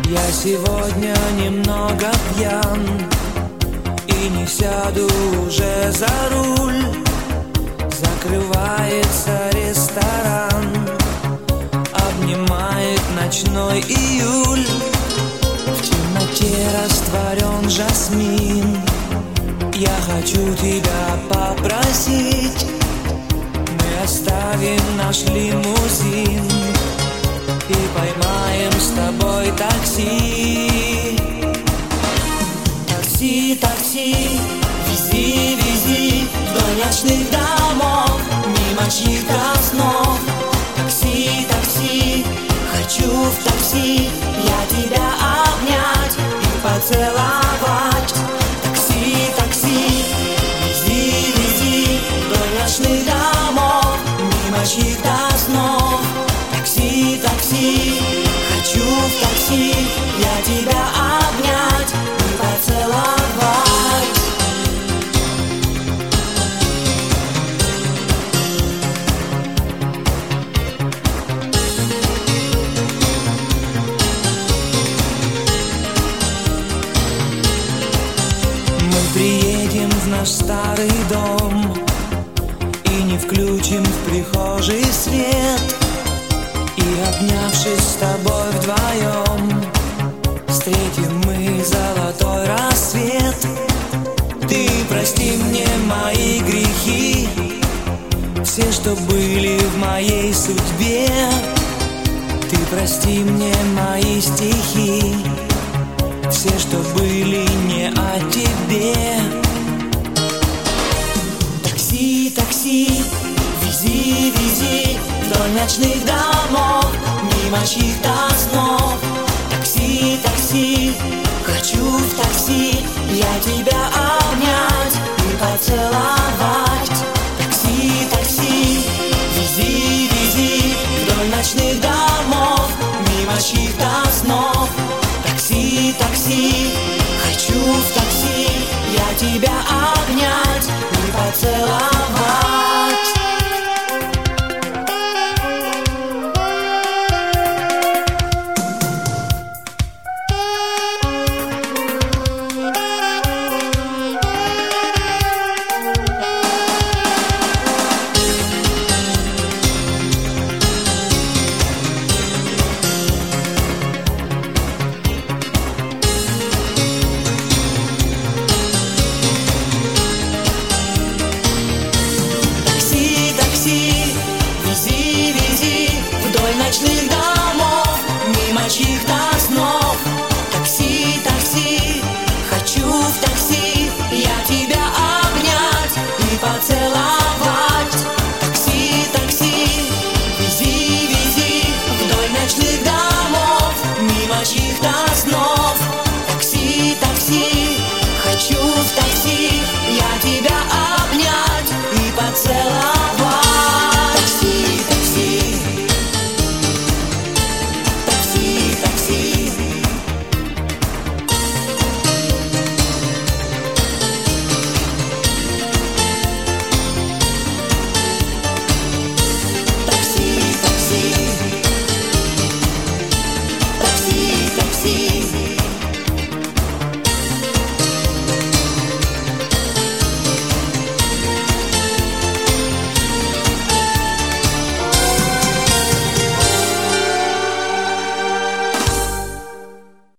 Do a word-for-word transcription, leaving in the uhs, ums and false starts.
Я сегодня немного пьян и не сяду уже за руль. Закрывается ресторан, обнимает ночной июль. В темноте растворен жасмин. Я хочу тебя попросить, мы оставим наш лимузин и поймаем с тобой такси. Такси, такси, вези, вези вдоль ночных домов, мимо чьих-то снов. Такси, такси, хочу в такси я тебя обнять и поцеловать. Такси, такси, вези, вези вдоль ночных домов, мимо чьих-то снов. Такси, такси, хочу в такси я тебя обнять и поцеловать. Мы приедем в наш старый дом и не включим в прихожей свет. И, обнявшись с тобой вдвоем, встретим мы золотой рассвет. Ты прости мне мои грехи, все, что были в моей судьбе. Ты прости мне мои стихи, все, что были не о тебе. Такси, такси, вези, вези вдоль ночных домов, мимо чьих-то снов. Такси, такси, хочу в такси я тебя обнять и поцеловать. Такси, такси, вези, вези вдоль ночных домов, мимо чьих-то снов. Такси, такси, хочу в такси я тебя обнять и поцеловать. Вези, вези вдоль ночных домов, мимо чьих-то